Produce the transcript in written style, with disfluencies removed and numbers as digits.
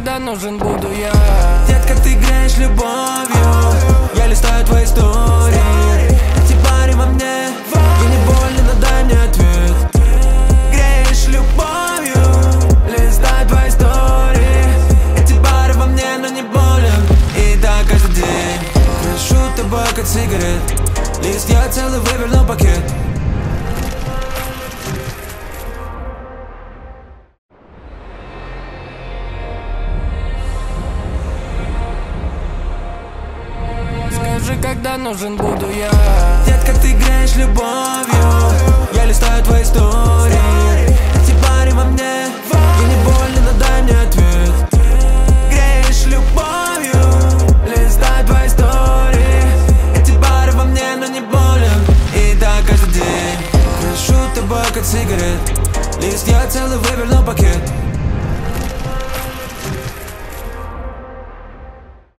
когда нужен буду я. Детка, ты греешь любовью, я листаю твои истории. Эти парни во мне, и не больно, но дай мне ответ. Греешь любовью, листаю твои истории. Эти пары во мне, но не болен. И так каждый день крашу табак от сигарет. Лист я целый вывернул пакет. Скажи, когда нужен буду я. Детка, ты греешь любовью, я листаю твои истории. Эти парни во мне, и не больно, но дай мне ответ. Греешь любовью, листаю твои истории. Эти пары во мне, но не болен. И так каждый день крашу табак от сигарет. Лист я целый вывернул пакет.